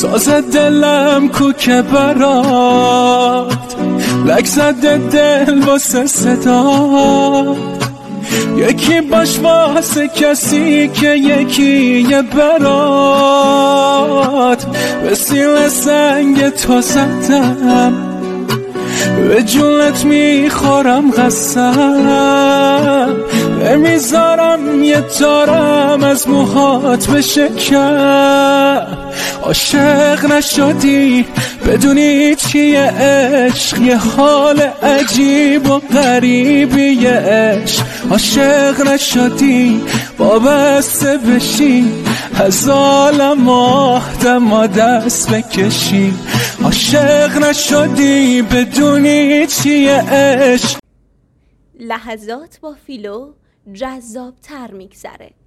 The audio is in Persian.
ساز دلم کو که برات لک زده دل واسه صدات یکی باش واسه کسی که یکی یه برات به سیل سنگ تو زدم به جونت میخورم قسم نمیذارم یه تارم از موهات بشکم عاشق نشدی بدونی چیه عشق یه حال عجیب و غریبیه عشق عاشق نشدی وابسته بشی از عالم آدم دست بکشی عاشق نشدی بدونی چیه عشق. لحظات با فیلو جذاب تر میگذره.